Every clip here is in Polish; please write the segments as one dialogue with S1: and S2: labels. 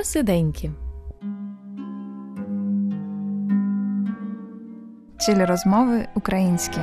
S1: Посиденьки.
S2: Телерозмови українські.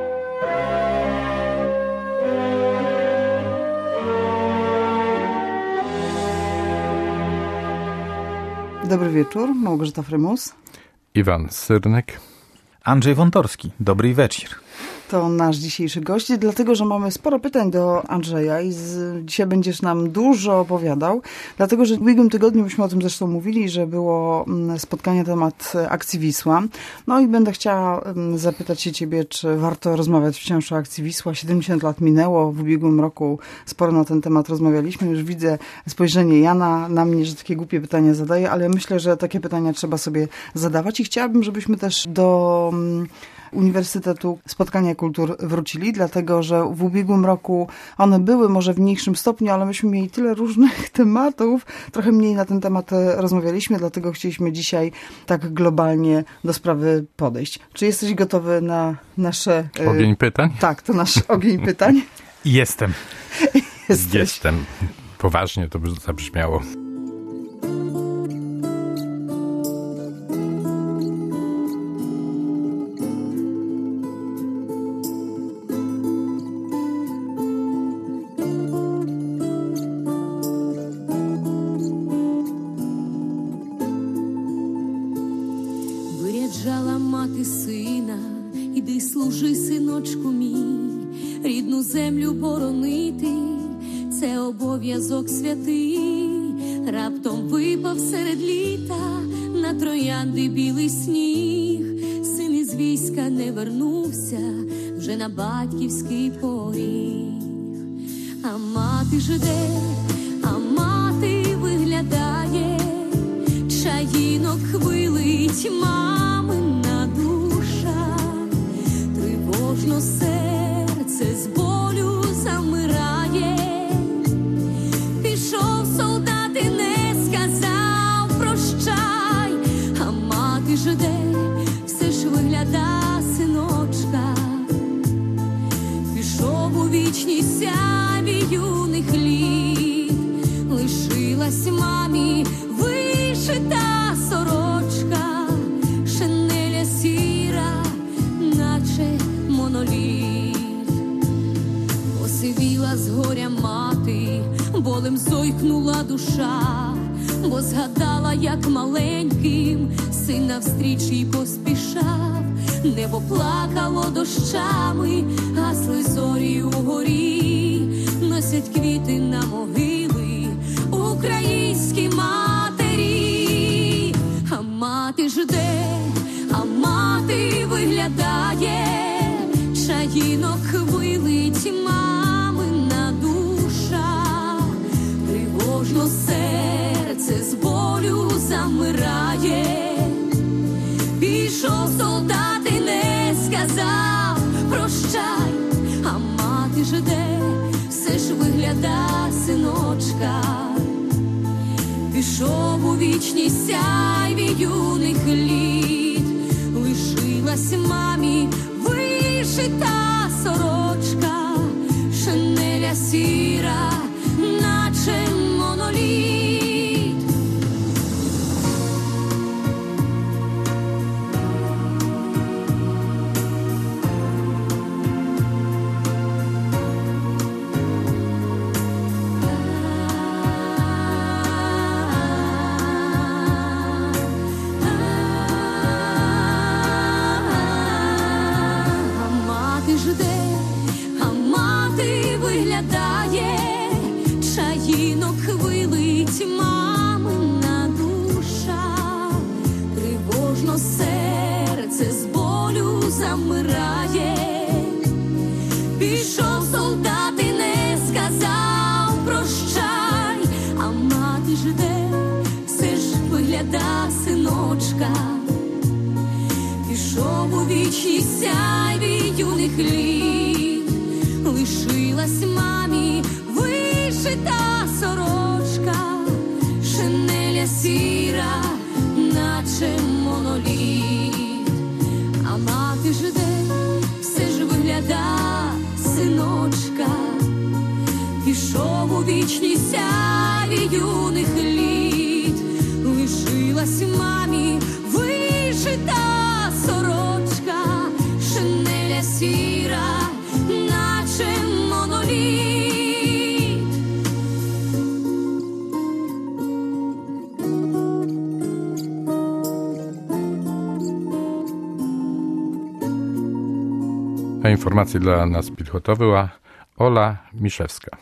S3: Dobry wieczór, Małgorzata Frymus.
S4: Iwan Syrnek.
S5: Andrzej Wątorski. Dobry wieczór.
S3: To nasz dzisiejszy gość, dlatego że mamy sporo pytań do Andrzeja i dzisiaj będziesz nam dużo opowiadał, dlatego że w ubiegłym tygodniu myśmy o tym zresztą mówili, że było spotkanie na temat akcji Wisła. No i będę chciała zapytać się ciebie, czy warto rozmawiać wciąż o akcji Wisła. 70 lat minęło, w ubiegłym roku sporo na ten temat rozmawialiśmy. Już widzę spojrzenie Jana na mnie, że takie głupie pytania zadaję, ale myślę, że takie pytania trzeba sobie zadawać i chciałabym, żebyśmy też do Uniwersytetu Spotkania Kultur wrócili, dlatego że w ubiegłym roku one były może w mniejszym stopniu, ale myśmy mieli tyle różnych tematów, trochę mniej na ten temat rozmawialiśmy, dlatego chcieliśmy dzisiaj tak globalnie do sprawy podejść. Czy jesteś gotowy na nasze...
S4: Ogień pytań?
S3: Tak, to nasz ogień pytań.
S5: Jestem.
S4: Jestem. Poważnie to zabrzmiało.
S6: Виряджала мати сина, іди служи, синочку мій, рідну землю боронити, це обов'язок святий. Раптом випав серед літа на троянди білий сніг, син із війська не вернувся вже на батьківський поріг. А мати жде, а мати виглядає, чаїнок хвилить мамина душа, тривожно серце з болю замирає. Пішов солдат і не сказав прощай, а мати жде, все ж вигляда синочка. Пішов у вічність сяві юних літ, лишилась мамі вишита сорочка, шинеля сіра, наче моноліт. Посивіла з горя мати, болем зойкнула душа, бо згадала, як маленьким син навстріч їй поспішав. Небо плакало дощами, гасли зорі угорі, носять квіти на могили українські матері. А мати жде, а мати виглядає, чаїнок хвилить мамина душа, тривожно серце з болю замирає. Пішов солдат і не сказав прощай, а мати жде, все ж вигляда синочка. Пішов у вічність сяйві юних літ, лишилась мамі вишита сорочка, шинеля сіра, наче моноліт. Чаїнок хвилить мамина душа, тривожно серце з болю замирає. Пішов солдат і не сказав прощай, а мати жде, все ж вигляда синочка. Пішов у вічність сяйві юних літ, лишилась мамі вишита сорочка, шинеля сіра, наче моноліт. А мати жде, все ж вигляда синочка. Пішов у вічність сяві юних літ,
S4: A informacje dla nas підготовила Оля Мішевська.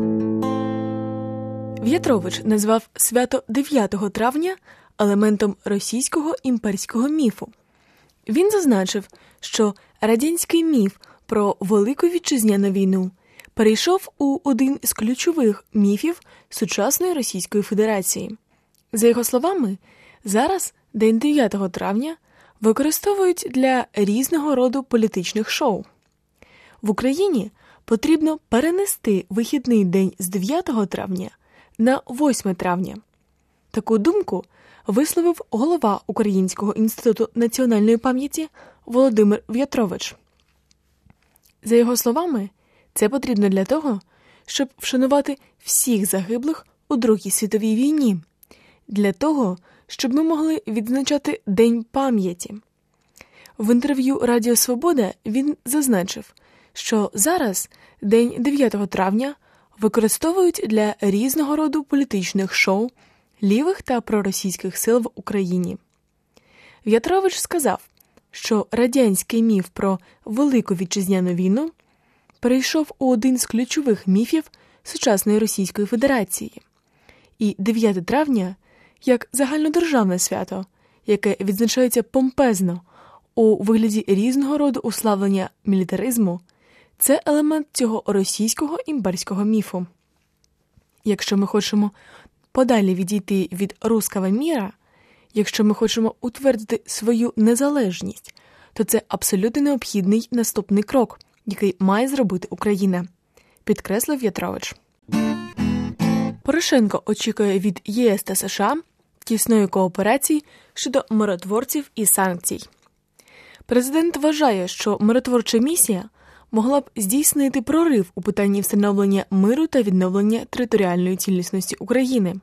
S1: В'ятрович назвав свято 9 травня елементом російського імперського міфу. Він зазначив, що радянський міф про Велику Вітчизняну війну перейшов у один з ключових міфів сучасної Російської Федерації. За його словами, зараз День 9 травня використовують для різного роду політичних шоу. В Україні потрібно перенести вихідний день з 9 травня на 8 травня. Таку думку висловив голова Українського інституту національної пам'яті Володимир В'ятрович. За його словами, це потрібно для того, щоб вшанувати всіх загиблих у Другій світовій війні, для того, щоб ми могли відзначати День пам'яті. В інтерв'ю Радіо Свобода він зазначив, що зараз День 9 травня використовують для різного роду політичних шоу лівих та проросійських сил в Україні. В'ятрович сказав, що радянський міф про Велику Вітчизняну війну перейшов у один з ключових міфів сучасної Російської Федерації. І 9 травня, як загальнодержавне свято, яке відзначається помпезно у вигляді різного роду уславлення мілітаризму, це елемент цього російського імперського міфу. Якщо ми хочемо подалі відійти від руского міра, якщо ми хочемо утвердити свою незалежність, то це абсолютно необхідний наступний крок, який має зробити Україна, підкреслив В'ятрович. Порошенко очікує від ЄС та США тісної кооперації щодо миротворців і санкцій. Президент вважає, що миротворча місія могла б здійснити прорив у питанні встановлення миру та відновлення територіальної цілісності України.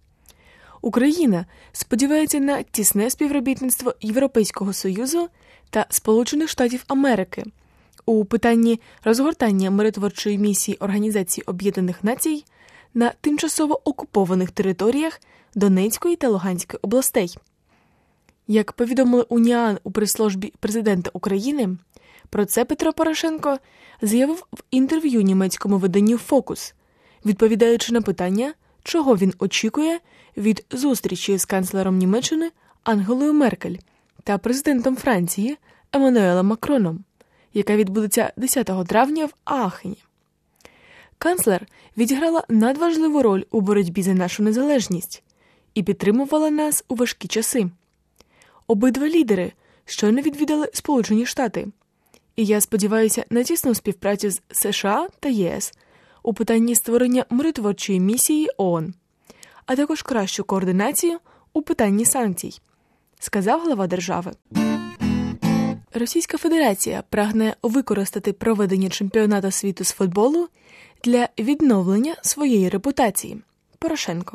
S1: Україна сподівається на тісне співробітництво Європейського Союзу та Сполучених Штатів Америки у питанні розгортання миротворчої місії Організації Об'єднаних Націй на тимчасово окупованих територіях Донецької та Луганської областей. Як повідомили УНІАН у прес-службі президента України, про це Петро Порошенко заявив в інтерв'ю німецькому виданню «Фокус», відповідаючи на питання, чого він очікує від зустрічі з канцлером Німеччини Ангелою Меркель та президентом Франції Еммануелем Макроном, яка відбудеться 10 травня в Аахені. Канцлер відіграла надважливу роль у боротьбі за нашу незалежність і підтримувала нас у важкі часи. Обидва лідери щойно відвідали Сполучені Штати, і я сподіваюся на тісну співпрацю з США та ЄС у питанні створення миротворчої місії ООН, а також кращу координацію у питанні санкцій, сказав глава держави. Російська Федерація прагне використати проведення чемпіонату світу з футболу для відновлення своєї репутації. Порошенко.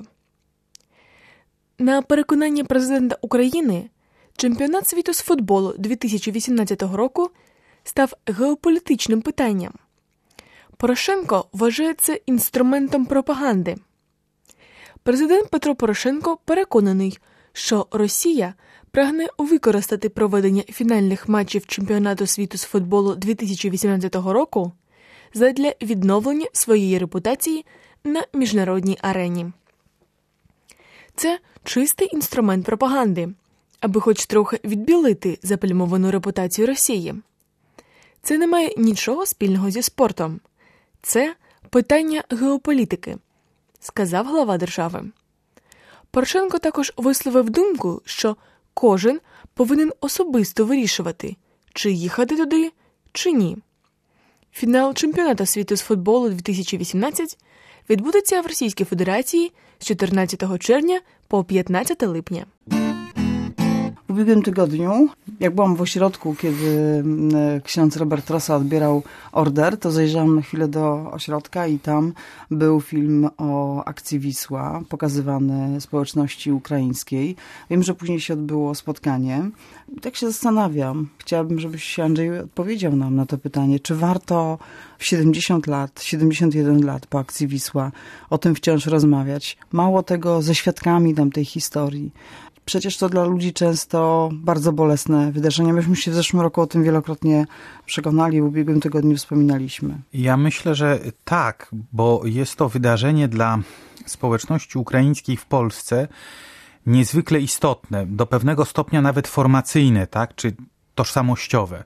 S1: На переконання президента України, чемпіонат світу з футболу 2018 року став геополітичним питанням. Порошенко вважає це інструментом пропаганди. Президент Петро Порошенко переконаний, що Росія прагне використати проведення фінальних матчів чемпіонату світу з футболу 2018 року задля відновлення своєї репутації на міжнародній арені. Це чистий інструмент пропаганди, аби хоч трохи відбілити заплямовану репутацію Росії. Це не має нічого спільного зі спортом. Це питання геополітики, сказав глава держави. Порошенко також висловив думку, що кожен повинен особисто вирішувати, чи їхати туди, чи ні. Фінал чемпіонату світу з футболу 2018 відбудеться в Російській Федерації з 14 червня po 15 lipnia.
S3: W ubiegłym tygodniu, jak byłam w ośrodku, kiedy ksiądz Robert Rosa odbierał order, to zajrzałam na chwilę do ośrodka i tam był film o akcji Wisła, pokazywany społeczności ukraińskiej. Wiem, że później się odbyło spotkanie. I tak się zastanawiam. Chciałabym, żebyś, Andrzej, odpowiedział nam na to pytanie, czy warto w 70 lat, 71 lat po akcji Wisła o tym wciąż rozmawiać. Mało tego, ze świadkami tamtej historii. Przecież to dla ludzi często bardzo bolesne wydarzenia. Myśmy się w zeszłym roku o tym wielokrotnie przekonali, w ubiegłym tygodniu wspominaliśmy.
S5: Ja myślę, że tak, bo jest to wydarzenie dla społeczności ukraińskiej w Polsce niezwykle istotne, do pewnego stopnia nawet formacyjne, tak, czy tożsamościowe.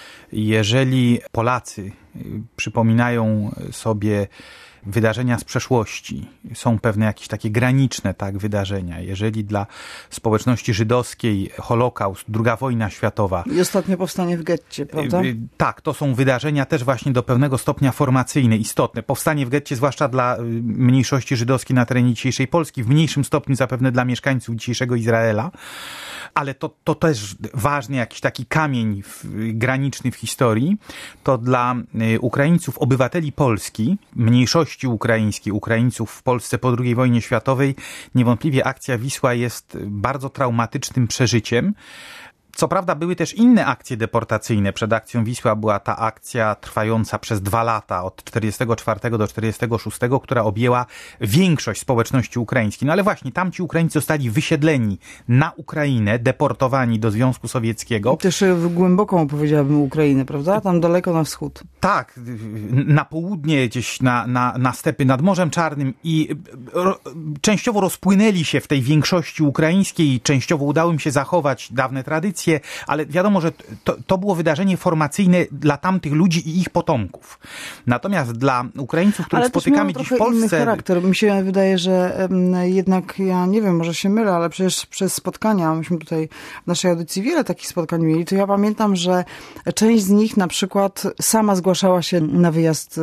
S5: Jeżeli Polacy przypominają sobie wydarzenia z przeszłości, są pewne jakieś takie graniczne wydarzenia. Jeżeli dla społeczności żydowskiej Holokaust, II wojna światowa.
S3: I ostatnie powstanie w getcie, prawda?
S5: Tak, to są wydarzenia też właśnie do pewnego stopnia formacyjne, istotne. Powstanie w getcie, zwłaszcza dla mniejszości żydowskiej na terenie dzisiejszej Polski, w mniejszym stopniu zapewne dla mieszkańców dzisiejszego Izraela. Ale to też ważny jakiś taki kamień graniczny w historii. To dla Ukraińców, obywateli Polski, mniejszości ukraińskiej, Ukraińców w Polsce po II wojnie światowej, niewątpliwie akcja Wisła jest bardzo traumatycznym przeżyciem. Co prawda były też inne akcje deportacyjne. Przed akcją Wisła była ta akcja trwająca przez 2 lata, od 1944 do 1946, która objęła większość społeczności ukraińskiej. No ale właśnie, tamci Ukraińcy zostali wysiedleni na Ukrainę, deportowani do Związku Sowieckiego.
S3: I też w głęboką, powiedziałabym, Ukrainę, prawda? Tam daleko na wschód.
S5: Tak, na południe, gdzieś na stepy nad Morzem Czarnym i częściowo rozpłynęli się w tej większości ukraińskiej, częściowo udało im się zachować dawne tradycje, ale wiadomo, że to było wydarzenie formacyjne dla tamtych ludzi i ich potomków. Natomiast dla Ukraińców, których spotykamy dziś w Polsce...
S3: inny charakter. Mi się wydaje, że jednak, ja nie wiem, może się mylę, ale przecież przez spotkania, myśmy tutaj w naszej audycji wiele takich spotkań mieli, to ja pamiętam, że część z nich na przykład sama zgłaszała się na wyjazd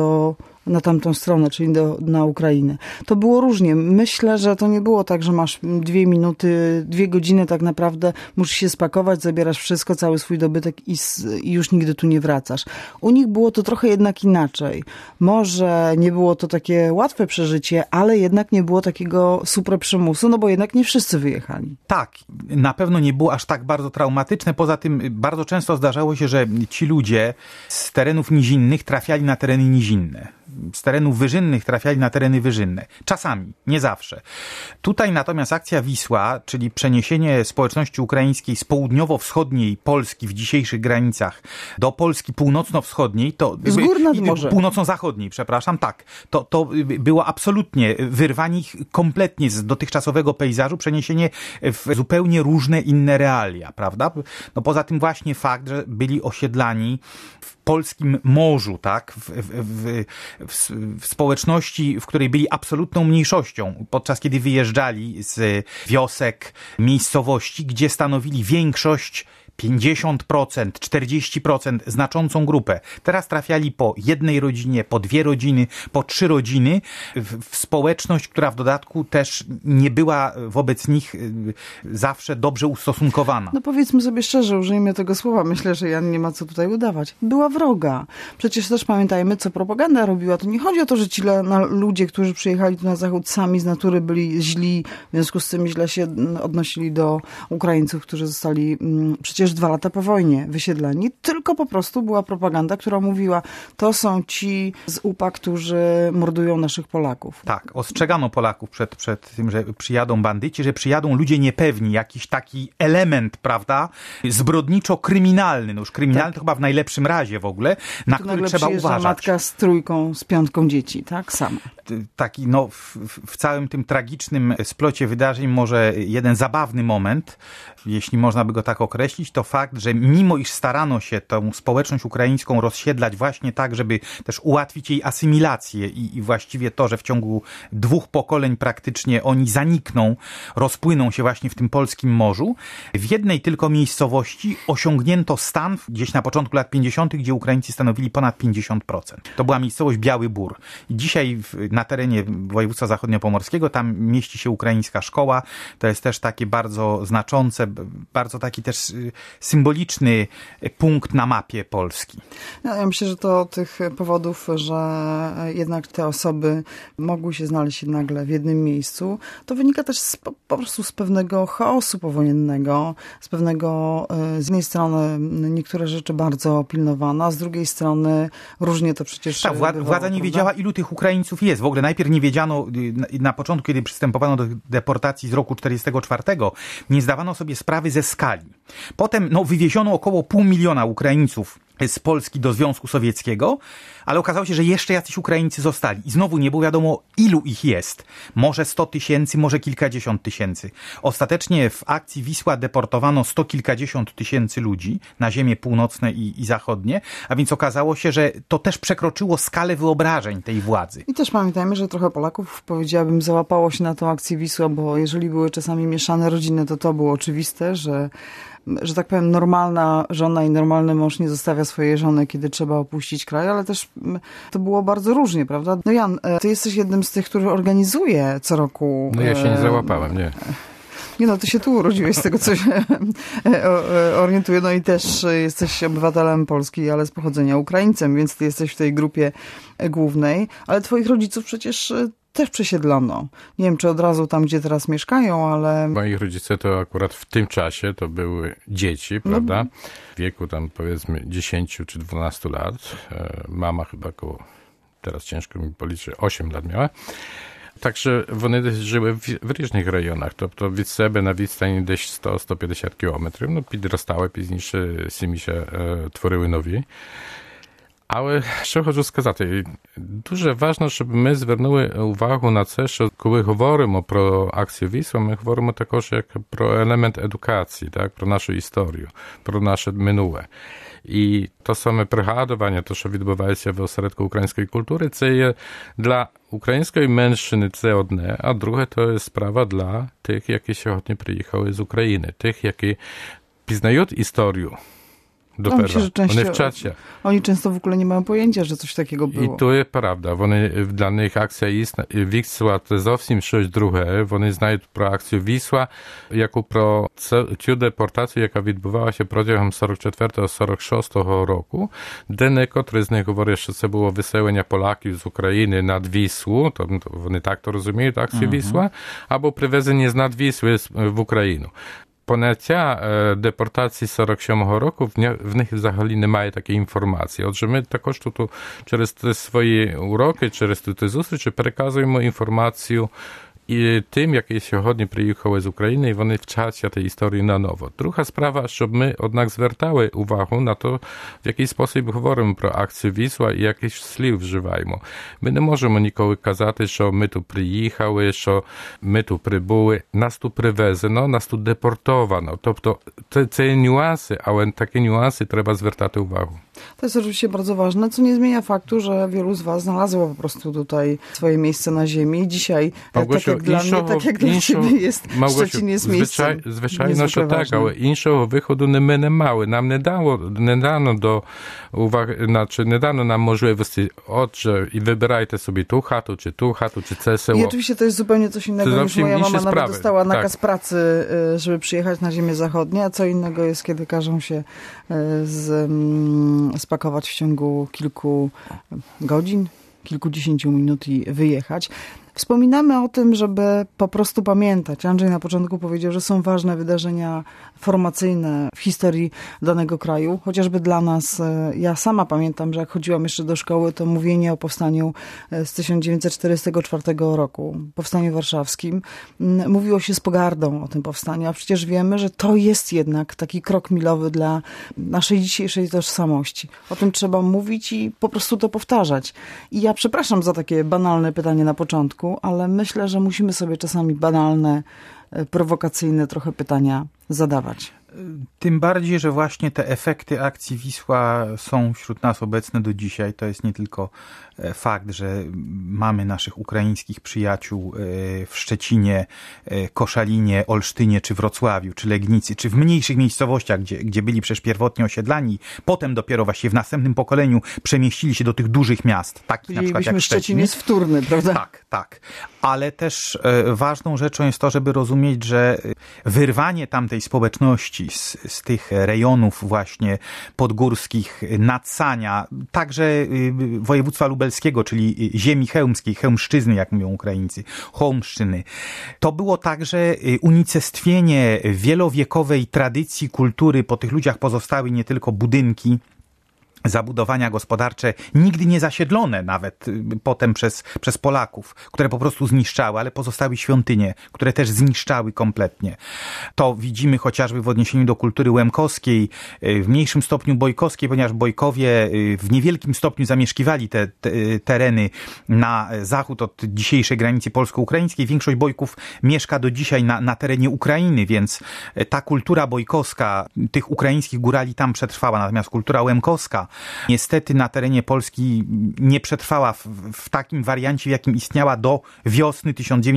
S3: na tamtą stronę, czyli na Ukrainę. To było różnie. Myślę, że to nie było tak, że masz 2 minuty, 2 godziny tak naprawdę, musisz się spakować, zabierasz wszystko, cały swój dobytek i już nigdy tu nie wracasz. U nich było to trochę jednak inaczej. Może nie było to takie łatwe przeżycie, ale jednak nie było takiego super przymusu, no bo jednak nie wszyscy wyjechali.
S5: Tak, na pewno nie było aż tak bardzo traumatyczne. Poza tym bardzo często zdarzało się, że ci ludzie z terenów nizinnych trafiali na tereny nizinne. Z terenów wyżynnych trafiali na tereny wyżynne. Czasami, nie zawsze. Tutaj natomiast akcja Wisła, czyli przeniesienie społeczności ukraińskiej z południowo-wschodniej Polski w dzisiejszych granicach do Polski północno-wschodniej, to
S3: z gór nad morze.
S5: Północno-zachodniej, przepraszam, tak. To było absolutnie wyrwanie ich kompletnie z dotychczasowego pejzażu, przeniesienie w zupełnie różne inne realia, prawda? No poza tym właśnie fakt, że byli osiedlani w polskim morzu, tak? W społeczności, w której byli absolutną mniejszością, podczas kiedy wyjeżdżali z wiosek, miejscowości, gdzie stanowili większość, 50%, 40%, znaczącą grupę. Teraz trafiali po 1 rodzinie, po 2 rodziny, po 3 rodziny w społeczność, która w dodatku też nie była wobec nich zawsze dobrze ustosunkowana.
S3: No powiedzmy sobie szczerze, użyjmy tego słowa. Myślę, że Jan nie ma co tutaj udawać. Była wroga. Przecież też pamiętajmy, co propaganda robiła. To nie chodzi o to, że ci ludzie, którzy przyjechali tu na zachód, sami z natury byli źli, w związku z tym źle się odnosili do Ukraińców, którzy zostali przecież 2 lata po wojnie wysiedleni, tylko po prostu była propaganda, która mówiła, to są ci z UPA, którzy mordują naszych Polaków.
S5: Tak, ostrzegano Polaków przed tym, że przyjadą bandyci, że przyjadą ludzie niepewni, jakiś taki element, prawda, zbrodniczo-kryminalny, no już kryminalny to chyba w najlepszym razie w ogóle, na który trzeba uważać.
S3: Matka z 3, z 5 dzieci, tak? Sama.
S5: Taki, no, w całym tym tragicznym splocie wydarzeń może jeden zabawny moment, jeśli można by go tak określić, to fakt, że mimo iż starano się tą społeczność ukraińską rozsiedlać właśnie tak, żeby też ułatwić jej asymilację i właściwie to, że w ciągu 2 pokoleń praktycznie oni zanikną, rozpłyną się właśnie w tym polskim morzu, w jednej tylko miejscowości osiągnięto stan gdzieś na początku lat 50., gdzie Ukraińcy stanowili ponad 50%. To była miejscowość Biały Bór. I dzisiaj na terenie województwa zachodniopomorskiego tam mieści się ukraińska szkoła. To jest też takie bardzo znaczące, bardzo taki też symboliczny punkt na mapie Polski.
S3: Ja myślę, że to tych powodów, że jednak te osoby mogły się znaleźć nagle w jednym miejscu, to wynika też po prostu z pewnego chaosu powojennego, z pewnego, z jednej strony niektóre rzeczy bardzo pilnowane, a z drugiej strony różnie to przecież
S5: Tak, władza nie wiedziała, ilu tych Ukraińców jest. W ogóle najpierw nie wiedziano, na początku, kiedy przystępowano do deportacji z roku 1944, nie zdawano sobie sprawy ze skali. Potem wywieziono około 500 000 Ukraińców z Polski do Związku Sowieckiego, ale okazało się, że jeszcze jacyś Ukraińcy zostali. I znowu nie było wiadomo, ilu ich jest. Może 100 000, może kilkadziesiąt tysięcy. Ostatecznie w akcji Wisła deportowano 100 kilkadziesiąt tysięcy ludzi na ziemie północne i zachodnie, a więc okazało się, że to też przekroczyło skalę wyobrażeń tej władzy.
S3: I też pamiętajmy, że trochę Polaków, powiedziałabym, załapało się na tą akcję Wisła, bo jeżeli były czasami mieszane rodziny, to było oczywiste, że tak powiem, normalna żona i normalny mąż nie zostawia swojej żony, kiedy trzeba opuścić kraj, ale też to było bardzo różnie, prawda? No Jan, ty jesteś jednym z tych, który organizuje co roku...
S4: No ja się nie załapałem, nie.
S3: Nie ty się tu urodziłeś, z tego co się orientuję, no i też jesteś obywatelem Polski, ale z pochodzenia Ukraińcem, więc ty jesteś w tej grupie głównej, ale twoich rodziców przecież też przesiedlono. Nie wiem, czy od razu tam, gdzie teraz mieszkają, ale...
S4: Moi rodzice to akurat w tym czasie to były dzieci, prawda? W wieku tam powiedzmy 10 czy 12 lat. Mama chyba około, teraz ciężko mi policzyć, 8 lat miała. Także вони жили в різних районах, тобто від себе на відстані десь 100-150 кілометрів. Ну, підростали пізніше, сім'ї ще творили нові. Але що хочу сказати, дуже важливо, щоб ми звернули увагу на це, що коли говоримо про акцію Вісла, ми говоримо також як про елемент едукації, так, про нашу історію, про наше минуле. І то саме пригадування, то, що відбувається в осередку української культури, це є для української меншини це одне, а друге то є справа для тих, які сьогодні приїхали з України, тих, які пізнають історію.
S3: Myślę, że oni często w ogóle nie mają pojęcia, że coś takiego było.
S4: І то є правда. Вони, для них акція Вісла – це зовсім щось друге. Вони знають про акцію Вісла, яку про цю депортацію, яка відбувалася протягом 44-46 року, де некоторі з них говорять, що це було виселення поляків з України над Віслу, тобто вони так то розуміють акцію Вісла, або привезення з над Вісли в Україну. Поняття депортації 47-го року, в них взагалі немає такої інформації. Отже, ми також тут через свої уроки, через ті зустрічі переказуємо інформацію і тим, які сьогодні приїхали з України, і вони вчаться tej історії наново. Друга справа, щоб ми, однак, звертали увагу на то, в який спосіб говоримо про акцію Вісла і яких слів вживаємо. Ми не можемо ніколи казати, що ми тут приїхали, що ми тут прибули. Нас тут привезено, нас тут депортовано. Тобто це є нюанси, але такі нюанси треба звертати увагу.
S3: To jest oczywiście bardzo ważne, co nie zmienia faktu, że wielu z was znalazło po prostu tutaj swoje miejsce na ziemi. Dzisiaj,
S4: Małgosiu,
S3: tak jak dla mnie, tak jak dla ciebie jest, Szczecin jest miejscem
S4: звичайно, що так, але іншого виходу ми не мали. Нам не дано до уваги, не дано нам можливості, отже, і вибирайте собі ту хату, чи це село.
S3: I oczywiście to jest zupełnie coś innego, niż moja mama nawet dostała nakaz pracy, żeby przyjechać na ziemię zachodnie, a co innego jest, kiedy każą się spakować w ciągu kilku godzin, kilkudziesięciu minut i wyjechać. Wspominamy o tym, żeby po prostu pamiętać. Andrzej na początku powiedział, że są ważne wydarzenia formacyjne w historii danego kraju. Chociażby dla nas, ja sama pamiętam, że jak chodziłam jeszcze do szkoły, to mówienie o powstaniu z 1944 roku, powstaniu warszawskim, mówiło się z pogardą o tym powstaniu, a przecież wiemy, że to jest jednak taki krok milowy dla naszej dzisiejszej tożsamości. O tym trzeba mówić i po prostu to powtarzać. I ja przepraszam za takie banalne pytanie na początku, ale myślę, że musimy sobie czasami banalne, prowokacyjne trochę pytania zadawać.
S5: Tym bardziej, że właśnie te efekty akcji Wisła są wśród nas obecne do dzisiaj. To jest nie tylko fakt, że mamy naszych ukraińskich przyjaciół w Szczecinie, Koszalinie, Olsztynie, czy Wrocławiu, czy Legnicy, czy w mniejszych miejscowościach, gdzie byli przecież pierwotnie osiedlani, potem dopiero właśnie w następnym pokoleniu przemieścili się do tych dużych miast, takich na przykład jak
S3: Szczecin jest wtórny, prawda?
S5: Tak. Ale też ważną rzeczą jest to, żeby rozumieć, że wyrwanie tamtej społeczności ludności z tych rejonów właśnie podgórskich, Nadsania, także województwa lubelskiego, czyli ziemi chełmskiej, chełmszczyzny, jak mówią Ukraińcy, Chełmszczyny. To było także unicestwienie wielowiekowej tradycji, kultury. Po tych ludziach pozostały nie tylko budynki, zabudowania gospodarcze, nigdy nie zasiedlone nawet potem przez Polaków, które po prostu zniszczały, ale pozostały świątynie, które też zniszczały kompletnie. To widzimy chociażby w odniesieniu do kultury łemkowskiej, w mniejszym stopniu bojkowskiej, ponieważ Bojkowie w niewielkim stopniu zamieszkiwali te tereny na zachód od dzisiejszej granicy polsko-ukraińskiej. Większość Bojków mieszka do dzisiaj na terenie Ukrainy, więc ta kultura bojkowska tych ukraińskich górali tam przetrwała, natomiast kultura łemkowska niestety na terenie Polski nie przetrwała w takim wariancie, w jakim istniała do wiosny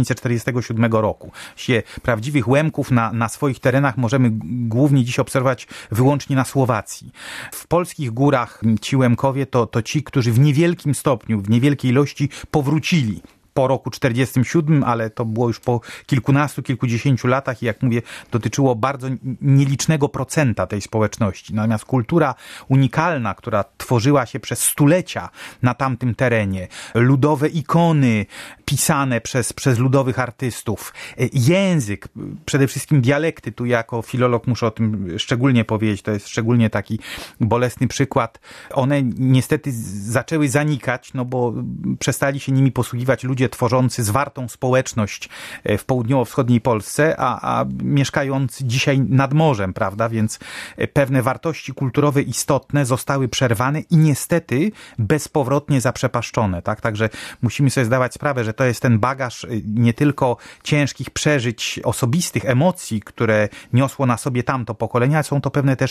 S5: 1947 roku. Prawdziwych Łemków na swoich terenach możemy głównie dziś obserwować wyłącznie na Słowacji. W polskich górach ci Łemkowie to ci, którzy w niewielkim stopniu, w niewielkiej ilości powrócili po roku 1947, ale to było już po kilkunastu, kilkudziesięciu latach i jak mówię, dotyczyło bardzo nielicznego procenta tej społeczności. Natomiast kultura unikalna, która tworzyła się przez stulecia na tamtym terenie, ludowe ikony pisane przez ludowych artystów, język, przede wszystkim dialekty, tu jako filolog muszę o tym szczególnie powiedzieć, to jest szczególnie taki bolesny przykład. One niestety zaczęły zanikać, no bo przestali się nimi posługiwać ludzie tworzący zwartą społeczność w południowo-wschodniej Polsce, a mieszkający dzisiaj nad morzem, prawda? Więc pewne wartości kulturowe istotne zostały przerwane i niestety bezpowrotnie zaprzepaszczone, tak? Także musimy sobie zdawać sprawę, że to jest ten bagaż nie tylko ciężkich przeżyć, osobistych emocji, które niosło na sobie tamto pokolenie, ale są to pewne też,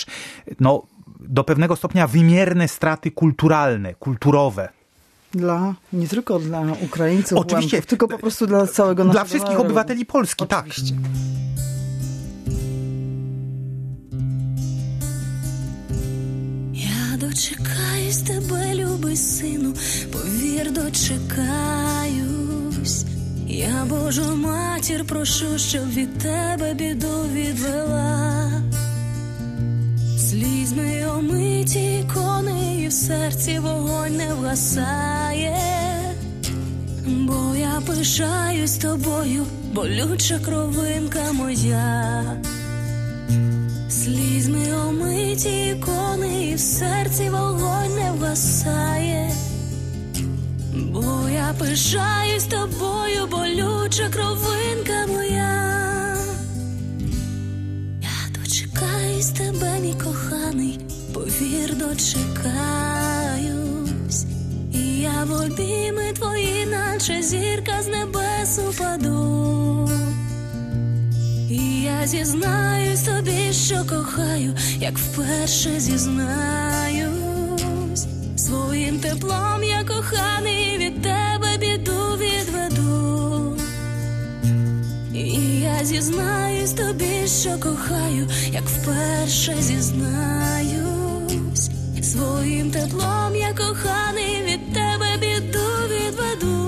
S5: do pewnego stopnia wymierne straty kulturalne, kulturowe.
S3: Nie tylko dla Ukraińców,
S5: oczywiście,
S3: Łemków, tylko po prostu dla całego naszego
S5: Dla wszystkich
S3: narodu.
S5: obywateli Polski,
S3: oczywiście.
S5: Tak.
S6: Я дочекаюсь тебе, любий сину, повір, дочекаюсь. Я Божу матір прошу, щоб від тебе біду відвела. Слізьми омиті ікони, і в серці вогонь не вгасає. Бо я пишаюсь тобою, болюча кровинка моя. Слізьми омиті ікони, і в серці вогонь не вгасає. Бо я пишаюсь тобою, болюча кровинка моя. Я дочекаюсь тебе, мій коханий, повір, дочекаюсь. І я в обійми твої, наче зірка з небес упаду. І я зізнаюсь тобі, що кохаю, як вперше зізнаюсь. Своїм теплом я коханий, від тебе біду відведу. І я зізнаюсь тобі, що кохаю, як вперше зізнаюсь. Своїм теплом я коханий, від тебе біду відведу.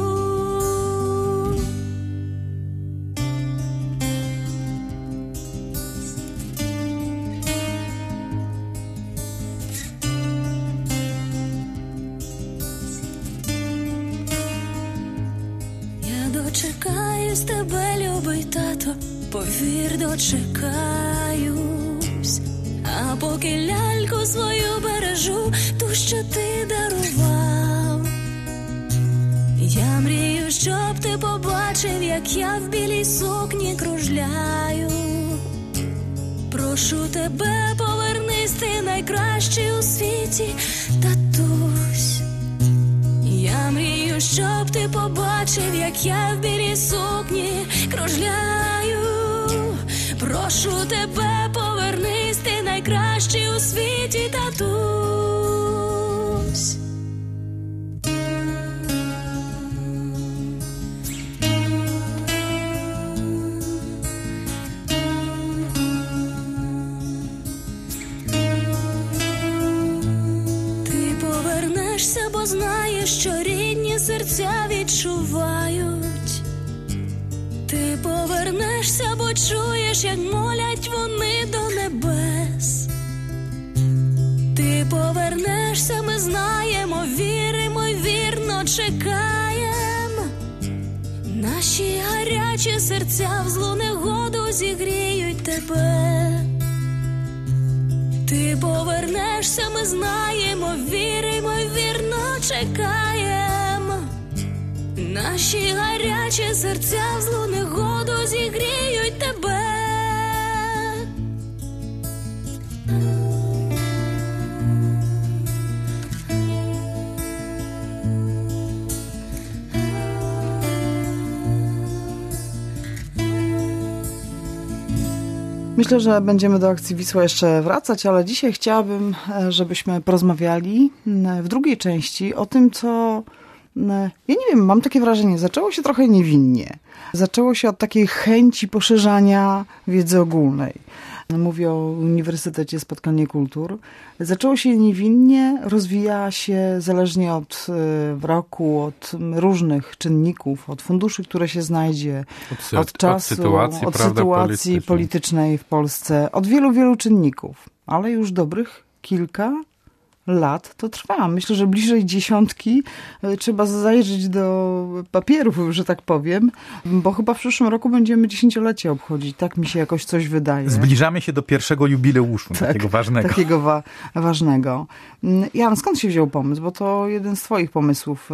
S6: Дочекаюсь тебе, любий тато, повір, дочекаюсь. А поки ляльку свою бережу, ту, що ти дарував. Я мрію, щоб ти побачив, як я в білій сукні кружляю. Прошу тебе, повернись, ти найкращий у світі, татусь. Я мрію, щоб ти побачив, як я в білій сукні кружляю. Прошу тебе, повернись, ти найкращий у світі, татусь. Ти повернешся, бо знаєш, що рідні серця відчувають. Ти повернешся, бо чуєш, як молять вони до небес. гарячі серця в злу негоду зігріють тебе. Ти повернешся, ми знаємо, віримо, вірно чекаємо. Наші гарячі серця в злу негоду зігріють тебе.
S3: Myślę, że będziemy do akcji Wisła jeszcze wracać, ale dzisiaj chciałabym, żebyśmy porozmawiali w drugiej części o tym, co, ja nie wiem, mam takie wrażenie, zaczęło się trochę niewinnie. Zaczęło się od takiej chęci poszerzania wiedzy ogólnej. Mówię o Uniwersytecie Spotkanie Kultur. Zaczęło się niewinnie, rozwija się zależnie od roku, od różnych czynników, od funduszy, które się znajdzie, od czasu, od sytuacji politycznej w Polsce, od wielu, wielu czynników. Ale już dobrych kilka lat to trwa. Myślę, że bliżej 10 trzeba zajrzeć do papierów, że tak powiem, bo chyba w przyszłym roku będziemy 10-lecie obchodzić. Tak mi się jakoś coś wydaje.
S5: Zbliżamy się do pierwszego jubileuszu, tak, takiego ważnego.
S3: Takiego ważnego. Jan, skąd się wziął pomysł? Bo to jeden z twoich pomysłów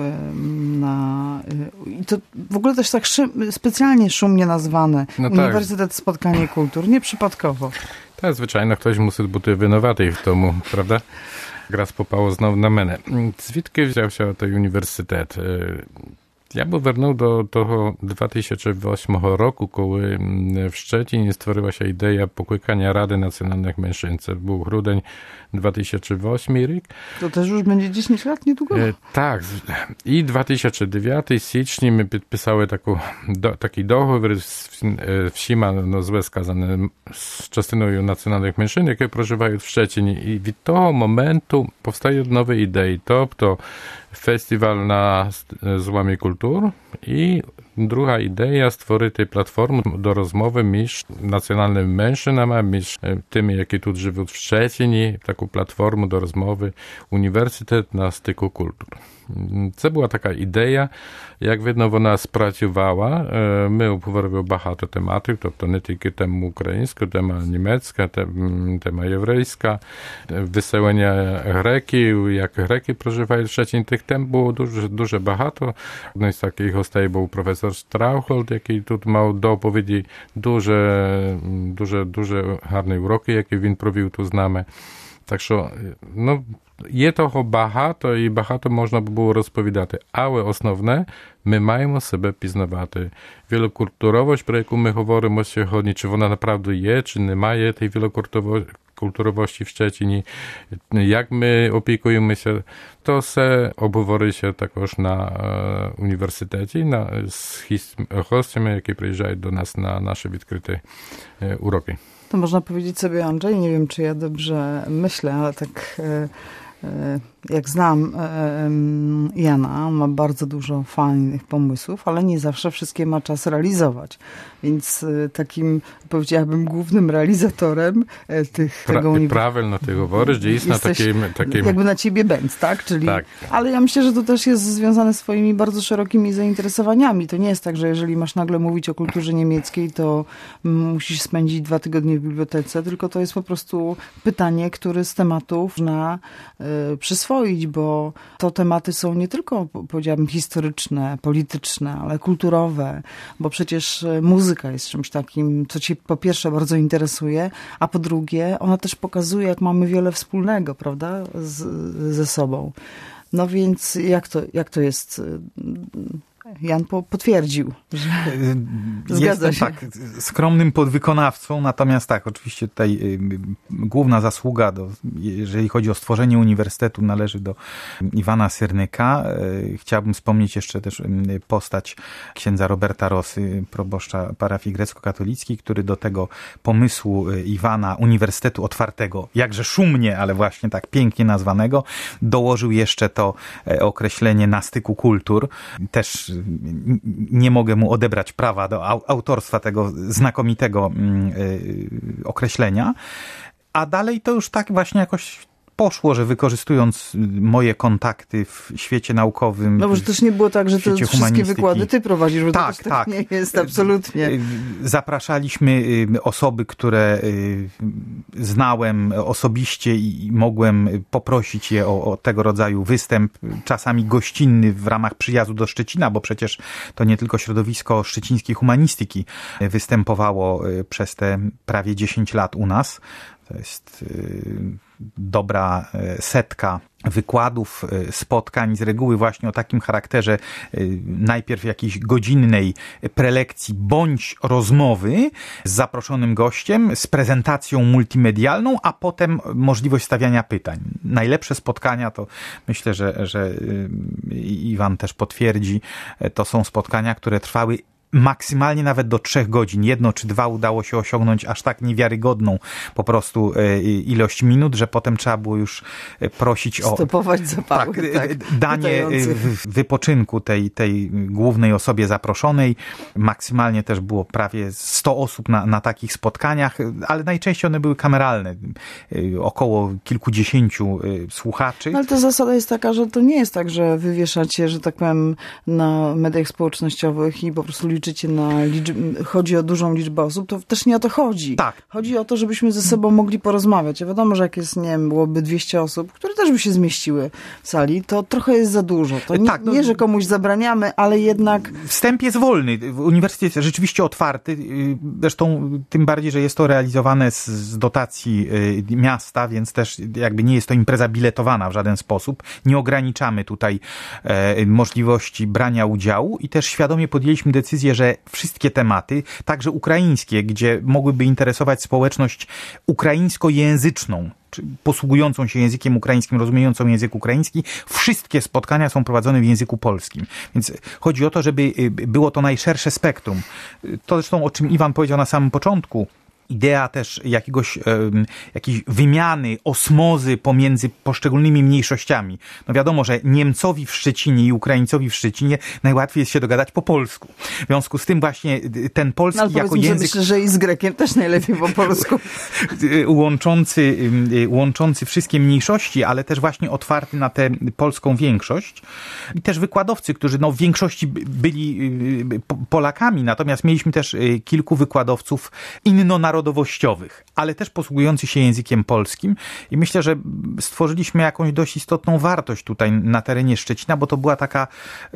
S3: i to w ogóle też tak specjalnie szumnie nazwane.
S4: No
S3: Uniwersytet Spotkanie Kultur. Nieprzypadkowo.
S4: Tak, zwyczajno ktoś musi być winowaty w tomu, prawda? Raz popało znowu na мене. Звідки взявся той університет? Я повернув до того 2008 року, коли в Szczecinie stworzyła się idea poklикання Rady Nacjonalnych Mężczyzn. To był grudzień 2008 rok.
S3: To też już będzie 10 lat niedługo?
S4: Tak. I 2009 sierpnia my podpisały taki doговір всіма, зле сказане, з частиною національних меншин, які проживають в Szczecinie. І від того моменту повстають нові ідеї. Тобто фестиваль на зламі культур і друга ідея створити платформу до розмови між національними меншинами, між тими, які тут живуть в Szczecinie, таку платформу до розмови університет на стику культур. Це була така ідея. Як видно, вона спрацювала. Ми обговорили багато тематів, тобто не тільки тему українську, тема німецька, тема єврейська, виселення греків, як греки проживають в Szczecinie. Тих тем було дуже багато. Одним з таких гостей був професор Страухольд, який тут мав доповіді. Дуже гарні уроки, які він провів тут з нами. Так що, є того багато і багато можна було розповідати. Але основне, ми маємо себе пізнавати. Вілокультуровість, про яку ми говоримо сьогодні, чи вона направду є, чи немає тієї вілокультуровості в Szczecinie, як ми опікуємося, то все обговорюється також на університеті з гостями, які приїжджають до нас на наші відкриті уроки.
S3: To można powiedzieć sobie, Andrzej, nie wiem, czy ja dobrze myślę, ale tak jak znam Jana, on ma bardzo dużo fajnych pomysłów, ale nie zawsze wszystkie ma czas realizować. Więc takim, powiedziałabym, głównym realizatorem tego uniwersytetu.
S4: Правильно ти говориш, дійсно таким...
S3: Jakby na ciebie bęc, tak? Czyli, tak. Ale ja myślę, że to też jest związane z twoimi bardzo szerokimi zainteresowaniami. To nie jest tak, że jeżeli masz nagle mówić o kulturze niemieckiej, to musisz spędzić 2 tygodnie w bibliotece, tylko to jest po prostu pytanie, które z tematów można przyswoić, bo to tematy są nie tylko, powiedziałabym, historyczne, polityczne, ale kulturowe, bo przecież muzyka jest czymś takim, co cię po pierwsze bardzo interesuje, a po drugie ona też pokazuje, jak mamy wiele wspólnego, prawda, ze sobą. No więc jak to jest... Jan potwierdził, że zgadza się.
S5: Tak, skromnym podwykonawcą, natomiast tak, oczywiście tutaj główna zasługa, jeżeli chodzi o stworzenie uniwersytetu, należy do Iwana Syrnyka. Chciałbym wspomnieć jeszcze też postać księdza Roberta Rosy, proboszcza parafii grecko-katolickiej, który do tego pomysłu Iwana Uniwersytetu Otwartego, jakże szumnie, ale właśnie tak pięknie nazwanego, dołożył jeszcze to określenie na styku kultur. Też nie mogę mu odebrać prawa do autorstwa tego znakomitego określenia, a dalej to już tak właśnie jakoś poszło, że wykorzystując moje kontakty w świecie naukowym...
S3: No bo też nie było tak, że te wszystkie wykłady ty prowadzisz, bo
S5: tak,
S3: to tak nie jest, absolutnie.
S5: Zapraszaliśmy osoby, które znałem osobiście i mogłem poprosić je o tego rodzaju występ, czasami gościnny w ramach przyjazdu do Szczecina, bo przecież to nie tylko środowisko szczecińskiej humanistyki występowało przez te prawie 10 lat u nas. To jest dobra setka wykładów, spotkań z reguły właśnie o takim charakterze najpierw jakiejś godzinnej prelekcji bądź rozmowy z zaproszonym gościem, z prezentacją multimedialną, a potem możliwość stawiania pytań. Najlepsze spotkania to myślę, że Iwan też potwierdzi, to są spotkania, które trwały maksymalnie nawet do 3 godzin. 1 czy 2 udało się osiągnąć aż tak niewiarygodną po prostu ilość minut, że potem trzeba było już prosić o
S3: stopować zapały,
S5: danie wypoczynku tej głównej osobie zaproszonej. Maksymalnie też było prawie 100 osób na takich spotkaniach, ale najczęściej one były kameralne. Około kilkudziesięciu słuchaczy.
S3: No ale to zasada jest taka, że to nie jest tak, że wywieszacie, że tak powiem, na mediach społecznościowych i po prostu liczycie na liczbę, chodzi o dużą liczbę osób, to też nie o to chodzi.
S5: Tak.
S3: Chodzi o to, żebyśmy ze sobą mogli porozmawiać. Ja wiadomo, że jak jest, nie wiem, byłoby 200 osób, które też by się zmieściły w sali, to trochę jest za dużo. To nie, nie, że komuś zabraniamy, ale jednak...
S5: Wstęp jest wolny. Uniwersytet jest rzeczywiście otwarty. Zresztą tym bardziej, że jest to realizowane z dotacji miasta, więc też jakby nie jest to impreza biletowana w żaden sposób. Nie ograniczamy tutaj możliwości brania udziału i też świadomie podjęliśmy decyzję, że wszystkie tematy, także ukraińskie, gdzie mogłyby interesować społeczność ukraińskojęzyczną, czy posługującą się językiem ukraińskim, rozumiejącą język ukraiński, wszystkie spotkania są prowadzone w języku polskim. Więc chodzi o to, żeby było to najszersze spektrum. To zresztą, o czym Iwan powiedział na samym początku, idea też jakiejś wymiany, osmozy pomiędzy poszczególnymi mniejszościami. No wiadomo, że Niemcowi w Szczecinie i Ukraińcowi w Szczecinie najłatwiej jest się dogadać po polsku. W związku z tym właśnie ten polski jako język...
S3: Myślę, że i z Grekiem też najlepiej po polsku.
S5: łączący wszystkie mniejszości, ale też właśnie otwarty na tę polską większość. I też wykładowcy, którzy w większości byli Polakami, natomiast mieliśmy też kilku wykładowców innonarodowych, ale też posługujący się językiem polskim i myślę, że stworzyliśmy jakąś dość istotną wartość tutaj na terenie Szczecina, bo to była taka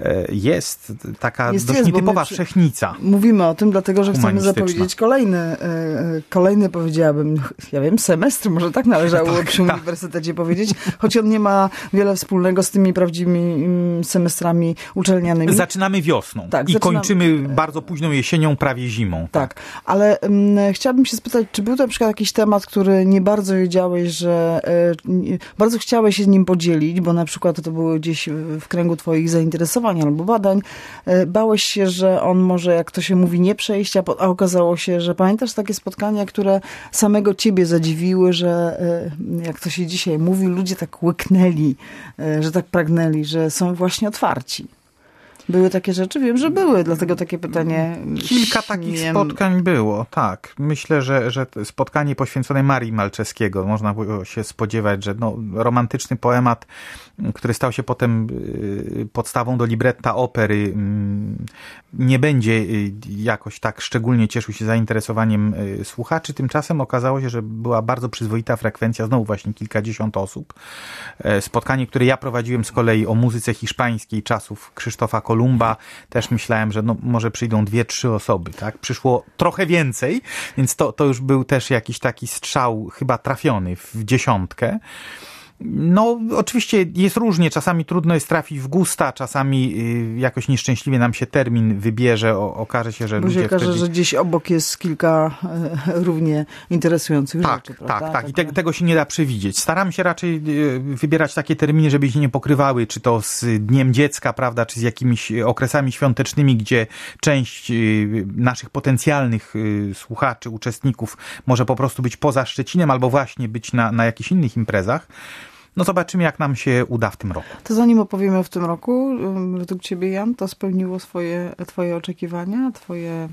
S5: dość nietypowa wszechnica.
S3: Mówimy o tym, dlatego że chcemy zapowiedzieć kolejny powiedziałabym, ja wiem, semestr, może tak należało przy uniwersytecie powiedzieć, choć on nie ma wiele wspólnego z tymi prawdziwymi semestrami uczelnianymi.
S5: Zaczynamy wiosną i kończymy bardzo późną jesienią, prawie zimą.
S3: Tak, ale chciałabym się spytać, czy był to na przykład jakiś temat, który nie bardzo wiedziałeś, że bardzo chciałeś się z nim podzielić, bo na przykład to było gdzieś w kręgu twoich zainteresowań albo badań. Bałeś się, że on może, jak to się mówi, nie przejść, a okazało się, że pamiętasz takie spotkania, które samego ciebie zadziwiły, że jak to się dzisiaj mówi, ludzie tak łyknęli, że tak pragnęli, że są właśnie otwarci. Były takie rzeczy? Wiem, że były, dlatego takie pytanie...
S5: Kilka takich spotkań było, tak. Myślę, że spotkanie poświęcone Marii Malczewskiego, można było się spodziewać, że romantyczny poemat, który stał się potem podstawą do libretta opery, nie będzie jakoś tak szczególnie cieszył się zainteresowaniem słuchaczy. Tymczasem okazało się, że była bardzo przyzwoita frekwencja, znowu właśnie kilkadziesiąt osób. Spotkanie, które ja prowadziłem z kolei o muzyce hiszpańskiej czasów Krzysztofa Kolumba, też myślałem, że może przyjdą 2-3 osoby, tak? Przyszło trochę więcej, więc to już był też jakiś taki strzał chyba trafiony w 10. Oczywiście jest różnie, czasami trudno jest trafić w gusta, czasami jakoś nieszczęśliwie nam się termin wybierze, okaże się, że ludzie
S3: wtedy... że gdzieś obok jest kilka równie interesujących rzeczy, prawda?
S5: Tak. I tego się nie da przewidzieć. Staram się raczej wybierać takie terminy, żeby się nie pokrywały, czy to z Dniem Dziecka, prawda, czy z jakimiś okresami świątecznymi, gdzie część naszych potencjalnych słuchaczy, uczestników może po prostu być poza Szczecinem, albo właśnie być na jakichś innych imprezach. Zobaczymy, jak nam się uda w tym roku.
S3: To zanim opowiemy w tym roku, według ciebie, Jan, to spełniło twoje oczekiwania, twoje,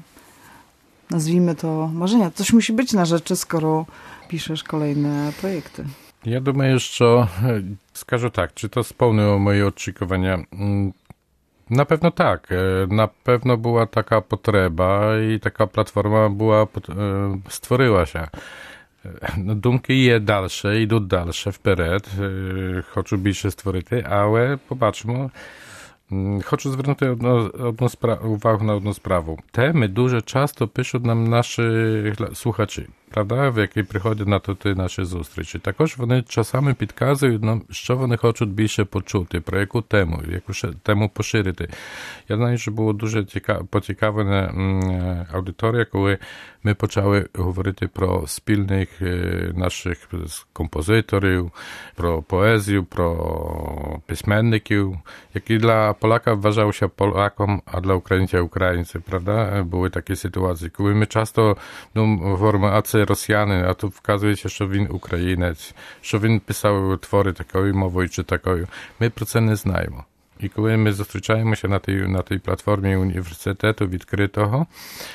S3: nazwijmy to, marzenia. Coś musi być na rzeczy, skoro piszesz kolejne projekty.
S4: Ja думаю, що, скажу так, чи то сповнило мої очікування? Напевно так. Напевно була така потреба і така платформа створилася. Думки є далі, йдуть далі, вперед. Хочу більше створити, але побачимо. Хочу звернути увагу на одну справу. Теми дуже часто пишуть нам наші слухачі, правда, в які приходять на наші зустрічі. Також вони часами підказують нам, що вони хочуть більше почути, про яку тему поширити. Я знаю, що було дуже поцікавлена аудиторія, коли ми почали говорити про спільних наших композиторів, про поезію, про письменників, які для Поляка вважався Полаком, а для українця українцем, правда? Були такі ситуації, коли ми часто говоримо, а це росіянин, а тут вказується, що він українець, що він писав твори такою мовою чи такою. Ми про це не знаємо. І коли ми зустрічаємося на тій платформі університету відкритого,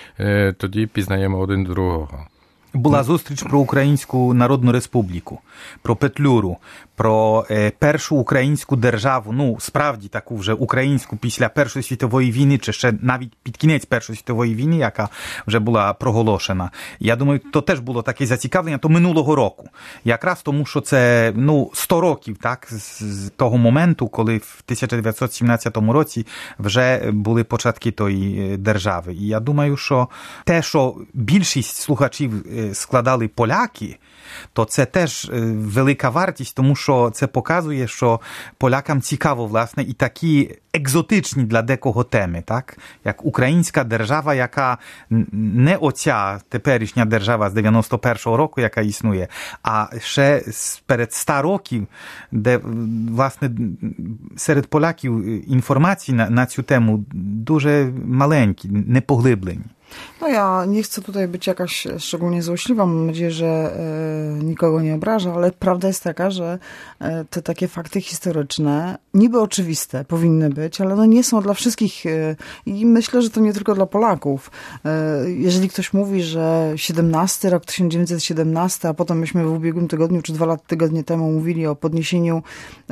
S4: тоді пізнаємо один другого.
S5: Була зустріч про Українську Народну Республіку, про Петлюру, про першу українську державу, справді таку вже українську після Першої світової війни, чи ще навіть під кінець Першої світової війни, яка вже була проголошена. Я думаю, то теж було таке зацікавлення, то минулого року. Якраз тому, що це 100 років, так, з того моменту, коли в 1917 році вже були початки тої держави. І я думаю, що те, що більшість слухачів складали поляки, то це теж велика вартість, тому що це показує, що полякам цікаво, власне, і такі екзотичні для декого теми, так? Як українська держава, яка не оця теперішня держава з 91-го року, яка існує, а ще перед 100 років, де, власне, серед поляків інформації na цю temu дуже маленькі, непоглиблені.
S3: No ja nie chcę tutaj być jakaś szczególnie złośliwa, mam nadzieję, że nikogo nie obraża, ale prawda jest taka, że te takie fakty historyczne, niby oczywiste powinny być, ale one nie są dla wszystkich i myślę, że to nie tylko dla Polaków. Jeżeli ktoś mówi, że 17 rok 1917, a potem myśmy w ubiegłym tygodniu, czy 2 tygodnie temu mówili o podniesieniu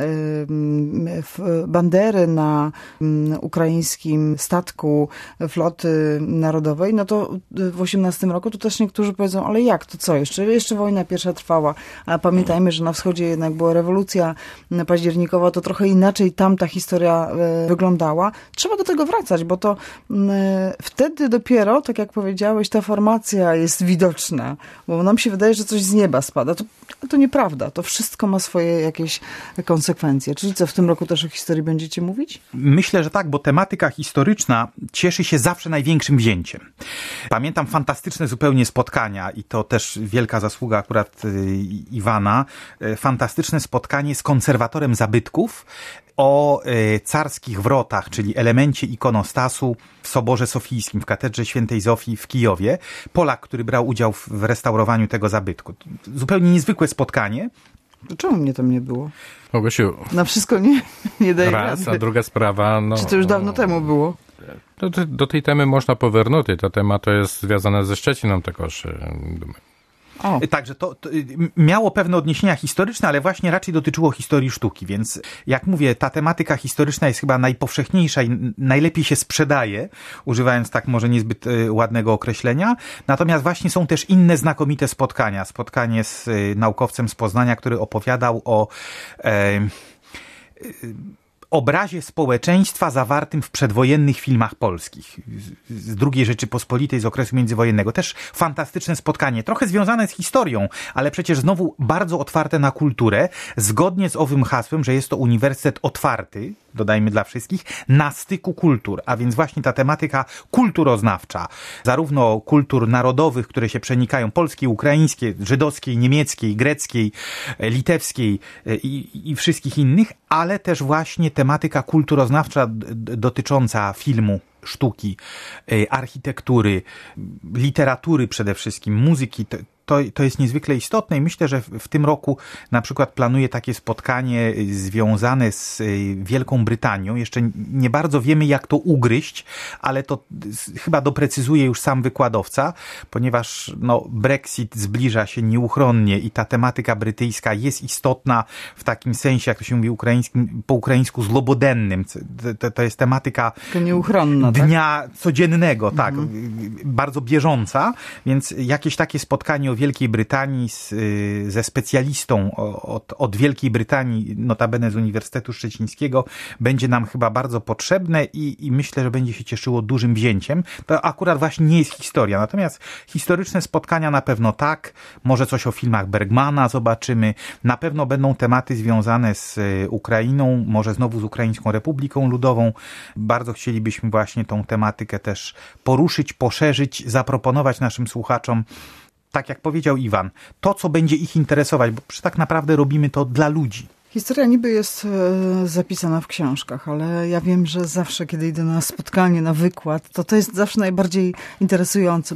S3: bandery na ukraińskim statku floty narodowej, no to w 18 roku to też niektórzy powiedzą, ale jak, to co, jeszcze wojna pierwsza trwała, a pamiętajmy, że na wschodzie jednak była rewolucja październikowa, to trochę inaczej tam ta historia wyglądała. Trzeba do tego wracać, bo to wtedy dopiero, tak jak powiedziałeś, ta formacja jest widoczna, bo nam się wydaje, że coś z nieba spada. To nieprawda, to wszystko ma swoje jakieś konsekwencje. Czyli co, w tym roku też o historii będziecie mówić?
S5: Myślę, że tak, bo tematyka historyczna cieszy się zawsze największym wzięciem. Pamiętam fantastyczne zupełnie spotkania i to też wielka zasługa akurat Iwana, fantastyczne spotkanie z konserwatorem zabytków o carskich wrotach, czyli elemencie ikonostasu w Soborze Sofijskim, w katedrze Świętej Zofii w Kijowie. Polak, który brał udział w restaurowaniu tego zabytku. Zupełnie niezwykłe spotkanie.
S3: Czemu mnie tam nie było?
S4: Bogusiu,
S3: na wszystko nie daje
S4: raz,
S3: rady.
S4: A druga sprawa...
S3: Czy to już dawno temu było?
S4: Do tej temy można poвернути. Ta tema to jest związana ze Szczeciną також.
S5: Także to miało pewne odniesienia historyczne, ale właśnie raczej dotyczyło historii sztuki, więc jak mówię, ta tematyka historyczna jest chyba najpowszechniejsza i najlepiej się sprzedaje, używając tak może niezbyt ładnego określenia. Natomiast właśnie są też inne znakomite spotkania. Spotkanie z naukowcem z Poznania, który opowiadał o obrazie społeczeństwa zawartym w przedwojennych filmach polskich z II Rzeczypospolitej, z okresu międzywojennego. Też fantastyczne spotkanie, trochę związane z historią, ale przecież znowu bardzo otwarte na kulturę, zgodnie z owym hasłem, że jest to uniwersytet otwarty, dodajmy dla wszystkich, na styku kultur, a więc właśnie ta tematyka kulturoznawcza, zarówno kultur narodowych, które się przenikają, polskiej, ukraińskiej, żydowskiej, niemieckiej, greckiej, litewskiej i wszystkich innych, ale też właśnie tematyka kulturoznawcza dotycząca filmu, sztuki, architektury, literatury przede wszystkim, muzyki. to jest niezwykle istotne i myślę, że w tym roku na przykład planuję takie spotkanie związane z Wielką Brytanią. Jeszcze nie bardzo wiemy, jak to ugryźć, ale to chyba doprecyzuje już sam wykładowca, ponieważ Brexit zbliża się nieuchronnie i ta tematyka brytyjska jest istotna w takim sensie, jak to się mówi po ukraińsku, zlobodennym. To jest tematyka
S3: nieuchronna,
S5: dnia codziennego, tak, bardzo bieżąca, więc jakieś takie spotkanie o Wielkiej Brytanii ze specjalistą od Wielkiej Brytanii, notabene z Uniwersytetu Szczecińskiego, będzie nam chyba bardzo potrzebne i myślę, że będzie się cieszyło dużym wzięciem. To akurat właśnie nie jest historia, natomiast historyczne spotkania na pewno tak, może coś o filmach Bergmana zobaczymy, na pewno będą tematy związane z Ukrainą, może znowu z Ukraińską Republiką Ludową. Bardzo chcielibyśmy właśnie tą tematykę też poruszyć, poszerzyć, zaproponować naszym słuchaczom, tak jak powiedział Iwan, to, co będzie ich interesować, bo tak naprawdę robimy to dla ludzi.
S3: Historia niby jest zapisana w książkach, ale ja wiem, że zawsze, kiedy idę na spotkanie, na wykład, to jest zawsze najbardziej interesujące,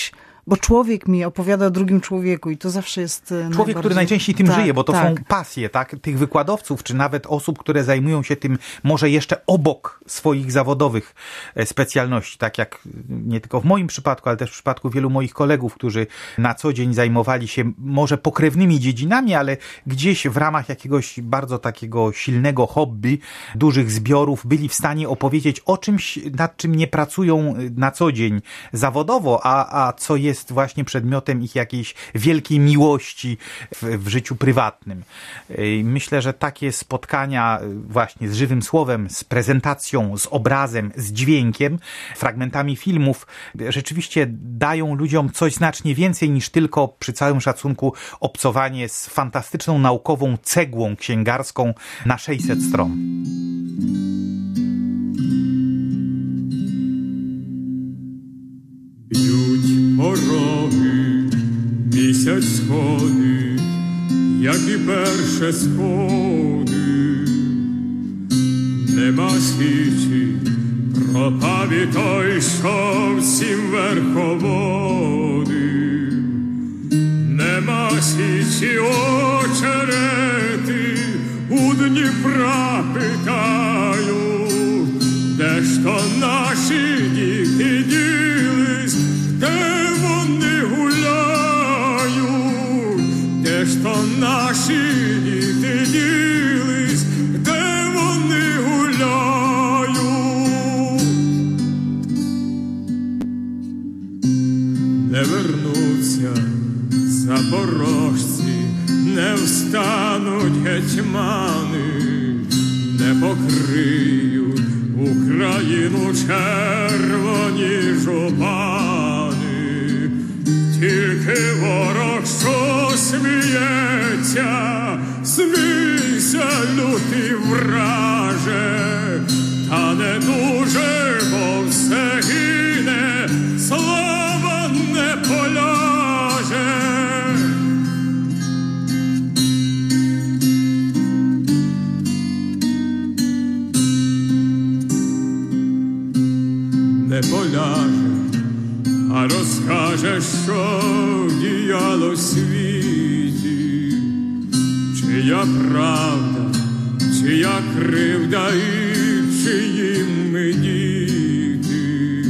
S3: bo człowiek mi opowiada o drugim człowieku i to zawsze jest
S5: człowiek, który najczęściej tym żyje, bo to są pasje, tak? Tych wykładowców, czy nawet osób, które zajmują się tym może jeszcze obok swoich zawodowych specjalności, tak jak nie tylko w moim przypadku, ale też w przypadku wielu moich kolegów, którzy na co dzień zajmowali się może pokrewnymi dziedzinami, ale gdzieś w ramach jakiegoś bardzo takiego silnego hobby, dużych zbiorów, byli w stanie opowiedzieć o czymś, nad czym nie pracują na co dzień zawodowo, a co jest właśnie przedmiotem ich jakiejś wielkiej miłości w życiu prywatnym. Myślę, że takie spotkania właśnie z żywym słowem, z prezentacją, z obrazem, z dźwiękiem, fragmentami filmów rzeczywiście dają ludziom coś znacznie więcej niż tylko, przy całym szacunku, obcowanie z fantastyczną naukową cegłą księgarską na 600 stron.
S7: Пороги, місяць сходить, як і перше сходи. Нема свічі, пропав і той, що всім верховоди. Нема свічі очерети, у Дніпра питаю, де ж то наші діти ділись, де вони гуляють, де ж то наші діти ділись, де вони гуляють. Не вернуться запорожці, не встануть гетьмани, не покриють Україну червоні жупани. Тільки ворог, що сміється, смійся, лютий враже, та не дуже, бо все гине, слава не поляже. Не поляже, а розкаже, що діяло в світі, чия правда, чия кривда і чиї ми діти.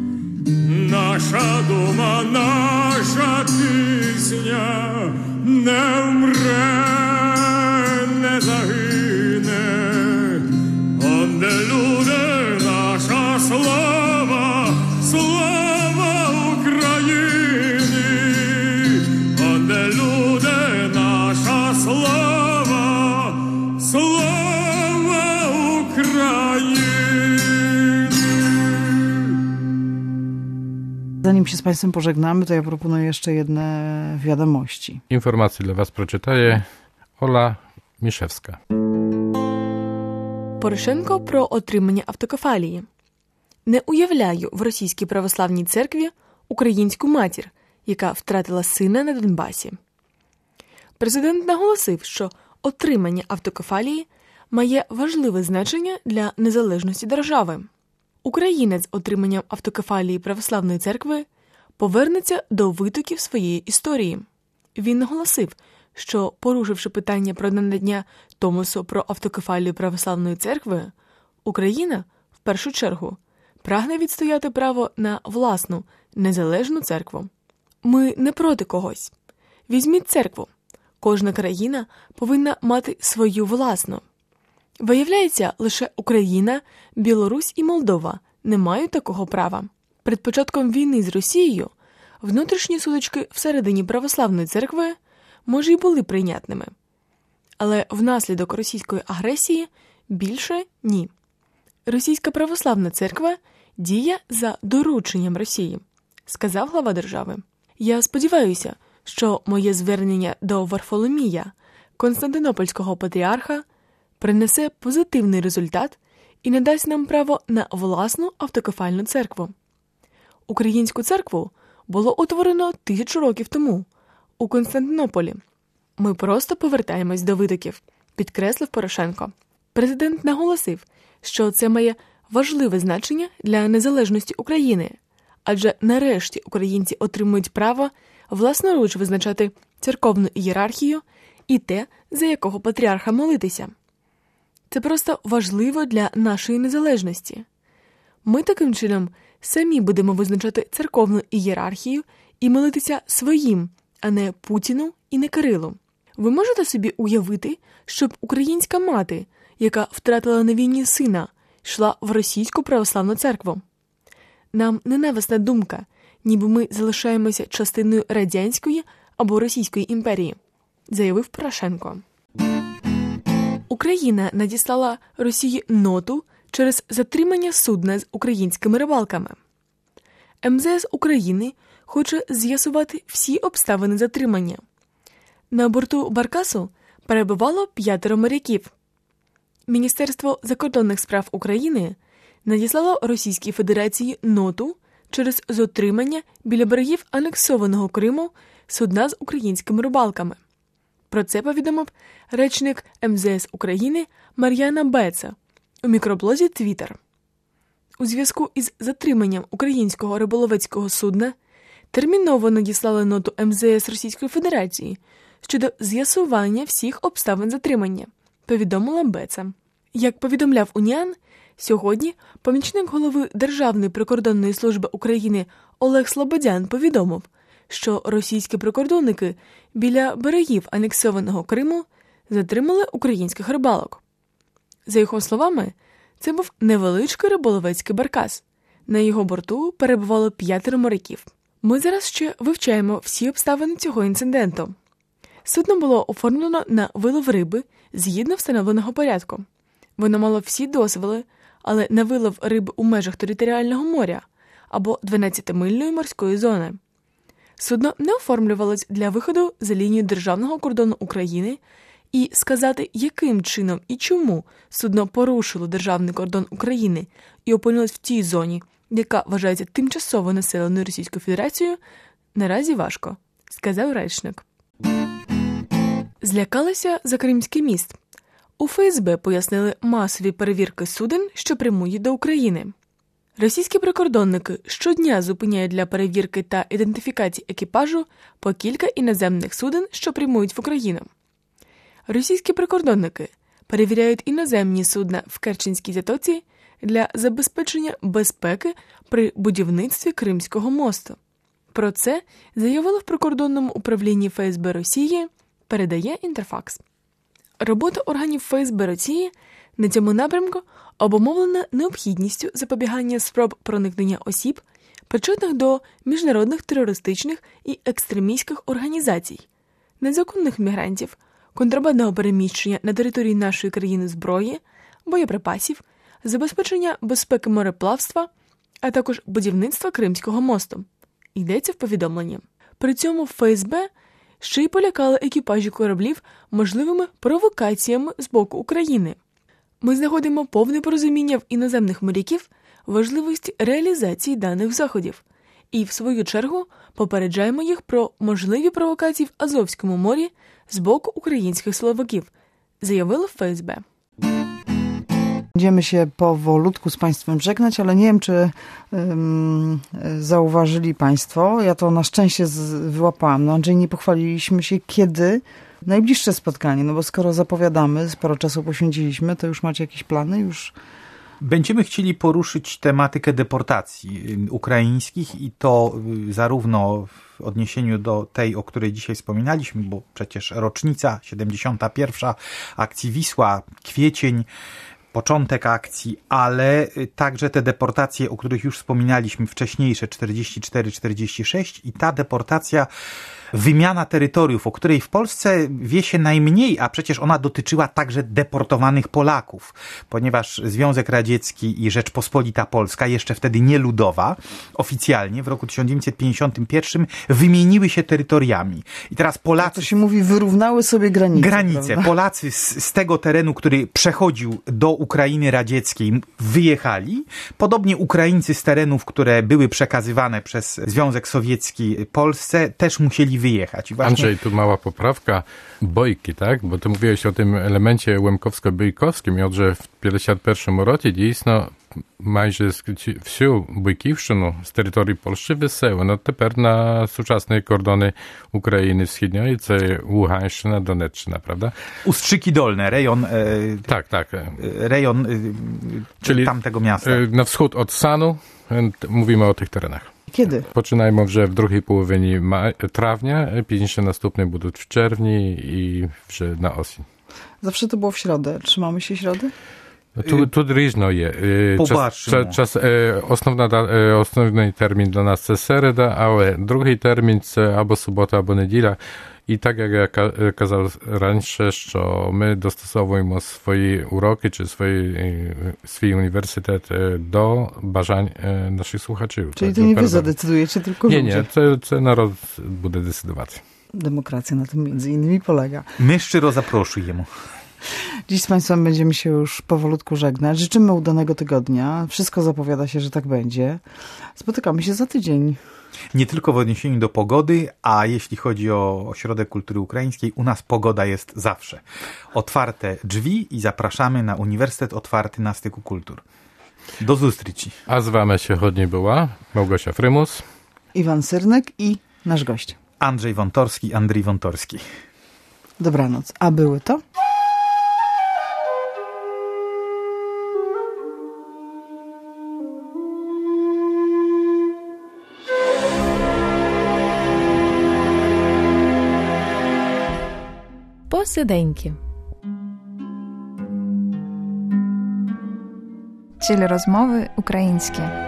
S7: Наша дума, наша пісня не вмре, не загине, онде люди, наша слава, слава Україні, онде люди, наша слава, слава Україні.
S3: Zanim się z Państwem pożegnamy, to ja proponuję jeszcze jedne wiadomości.
S4: Informacje dla Was prочитає Ола Мішевська.
S1: Порошенко про отримання автокефалії. Не уявляю в Російській православній церкві українську матір, яка втратила сина на Донбасі. Президент наголосив, що отримання автокефалії має важливе значення для незалежності держави. Українець з отриманням автокефалії православної церкви повернеться до витоків своєї історії. Він наголосив, що, порушивши питання про надання Томосу про автокефалію Православної церкви, Україна, в першу чергу, прагне відстояти право на власну, незалежну церкву. Ми не проти когось. Візьміть церкву. Кожна країна повинна мати свою власну. Виявляється, лише Україна, Білорусь і Молдова не мають такого права. Перед початком війни з Росією внутрішні сутички всередині Православної церкви, може, й були прийнятними. Але внаслідок російської агресії більше ні. Російська Православна церква діє за дорученням Росії, сказав глава держави. Я сподіваюся, що моє звернення до Варфоломія, Константинопольського патріарха, принесе позитивний результат і надасть нам право на власну автокефальну церкву. Українську церкву було утворено 1000 років тому у Константинополі. Ми просто повертаємось до витоків, підкреслив Порошенко. Президент наголосив, що це має важливе значення для незалежності України, адже нарешті українці отримують право власноруч визначати церковну ієрархію і те, за якого патріарха молитися. Це просто важливо для нашої незалежності. Ми таким чином самі будемо визначати церковну ієрархію і молитися своїм, а не Путіну і не Кирилу. Ви можете собі уявити, щоб українська мати, яка втратила на війні сина, йшла в російську православну церкву? Нам ненависна думка, ніби ми залишаємося частиною Радянської або Російської імперії, заявив Порошенко. Україна надіслала Росії ноту через затримання судна з українськими рибалками. МЗС України хоче з'ясувати всі обставини затримання. На борту Баркасу перебувало 5 моряків. Міністерство закордонних справ України надіслало Російській Федерації ноту через затримання біля берегів анексованого Криму судна з українськими рибалками. Про це повідомив речник МЗС України Мар'яна Беца у мікроблозі «Твіттер». У зв'язку із затриманням українського риболовецького судна терміново надіслали ноту МЗС Російської Федерації щодо з'ясування всіх обставин затримання, повідомила Беца. Як повідомляв Уніан, сьогодні помічник голови Державної прикордонної служби України Олег Слободян повідомив, що російські прикордонники біля берегів анексованого Криму затримали українських рибалок. За його словами, це був невеличкий риболовецький баркас. На його борту перебувало 5 моряків. Ми зараз ще вивчаємо всі обставини цього інциденту. Судно було оформлено на вилов риби згідно встановленого порядку. Воно мало всі дозволи, але на вилов риби у межах територіального моря або 12-мильної морської зони. Судно не оформлювалось для виходу за лінію державного кордону України, і сказати, яким чином і чому судно порушило державний кордон України і опинилось в тій зоні, яка вважається тимчасово населеною Російською Федерацією, наразі важко, сказав речник. Злякалися за Кримський міст. У ФСБ пояснили масові перевірки суден, що прямують до України. Російські прикордонники щодня зупиняють для перевірки та ідентифікації екіпажу по кілька іноземних суден, що прямують в Україну. Російські прикордонники перевіряють іноземні судна в Керченській затоці для забезпечення безпеки при будівництві Кримського мосту. Про це заявили в прикордонному управлінні ФСБ Росії, передає Інтерфакс. Робота органів ФСБ Росії на цьому напрямку обумовлена необхідністю запобігання спроб проникнення осіб, причетних до міжнародних терористичних і екстремістських організацій, незаконних мігрантів, контрабандного переміщення на території нашої країни зброї, боєприпасів, забезпечення безпеки мореплавства, а також будівництва Кримського мосту. Йдеться в повідомленні. При цьому ФСБ ще й полякали екіпажі кораблів можливими провокаціями з боку України. Ми знаходимо повне порозуміння в іноземних моряків важливості реалізації даних заходів і, в свою чергу, попереджаємо їх про можливі провокації в Азовському морі з боку українських силовиків, заявили в ФСБ.
S3: Będziemy się powolutku z Państwem żegnać, ale nie wiem, czy zauważyli Państwo, ja to na szczęście wyłapałam. No Andrzej, nie pochwaliliśmy się, kiedy najbliższe spotkanie, no bo skoro zapowiadamy, sporo czasu poświęciliśmy, to już macie jakieś plany? Już...
S5: Będziemy chcieli poruszyć tematykę deportacji ukraińskich i to zarówno w odniesieniu do tej, o której dzisiaj wspominaliśmy, bo przecież rocznica 71. akcji Wisła, kwiecień, początek akcji, ale także te deportacje, o których już wspominaliśmy, wcześniejsze 44-46 i ta deportacja, wymiana terytoriów, o której w Polsce wie się najmniej, a przecież ona dotyczyła także deportowanych Polaków, ponieważ Związek Radziecki i Rzeczpospolita Polska, jeszcze wtedy nie ludowa, oficjalnie w roku 1951 wymieniły się terytoriami. I teraz Polacy...
S3: To się mówi, wyrównały sobie granice.
S5: Granice. Polacy z tego terenu, który przechodził do Ukrainy Radzieckiej, wyjechali. Podobnie Ukraińcy z terenów, które były przekazywane przez Związek Sowiecki Polsce, też musieli wyjechać. I właśnie...
S4: Andrzej, tu mała poprawka. Bojki, tak? Bo ty mówiłeś o tym elemencie łemkowsko-bojkowskim, i że w 51 році дійсно майже всю Бойківщину з території Польщі виселено тепер на сучасні кордони України Wschodniej, це Ługańszczyzna, Doneczczyzna, prawda?
S5: Ustrzyki Dolne, rejon,
S4: tak.
S5: Rejon
S4: czyli
S5: tamtego miasta.
S4: Na wschód od Sanu mówimy o tych terenach.
S3: Kiedy?
S4: Починаємо вже в другій половині травня, пізніше наступні будуть в червні і вже на осінь.
S3: Zawsze to było w środę. Trzymamy się środy?
S4: Тут різно є. Основний термін для нас це середа, але другий термін це або субота, або неділя. І так, як я казав раніше, що ми достосовуємо свої уроки чи свій університет до бажань наших слухачів.
S3: Czyli to nie wy zadecydujecie, tylko ludzie.
S4: Nie, це народ буде decydować.
S3: Demokracja na tym między innymi polega.
S5: My szczero zapraszamy.
S3: Dziś z Państwem będziemy się już powolutku żegnać. Życzymy udanego tygodnia. Wszystko zapowiada się, że tak będzie. Spotykamy się za tydzień.
S5: Nie tylko w odniesieniu do pogody, a jeśli chodzi o Ośrodek Kultury Ukraińskiej, u nas pogoda jest zawsze. Otwarte drzwi i zapraszamy na Uniwersytet Otwarty na Styku Kultur. Do zустрічі.
S4: A z wami сьогодні była Małgosia Frymus,
S3: Iwan Syrnek i nasz gość.
S5: Andrzej Wątorski, Andrzej Wątorski.
S3: Dobranoc. A były to?
S1: Посиденьки.
S2: Телерозмови українські.